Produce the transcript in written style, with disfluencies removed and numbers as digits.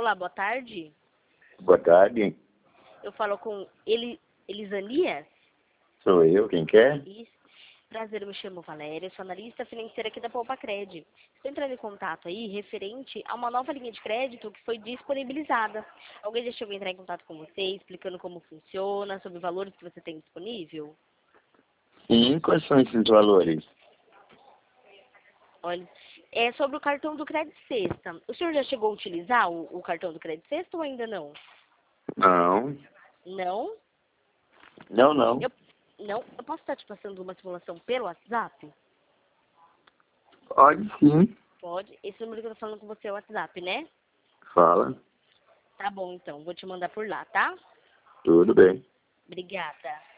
Olá, boa tarde. Boa tarde. Eu falo com Elisanias? Sou eu, quem quer? Isso. Prazer, eu me chamo Valéria, sou analista financeira aqui da Poupa-Crédito. Estou entrando em contato aí referente a uma nova linha de crédito que foi disponibilizada. Alguém já chegou a entrar em contato com você, explicando como funciona, sobre valores que você tem disponível? Sim, quais são esses valores? Olha, é sobre o cartão do Crédito Sexta. O senhor já chegou a utilizar o cartão do Crédito Sexta ou ainda não? Não. Não? Não. Eu posso estar te passando uma simulação pelo WhatsApp? Pode sim. Pode. Esse número que eu tô falando com você é o WhatsApp, né? Fala. Tá bom, então. Vou te mandar por lá, tá? Tudo bem. Obrigada.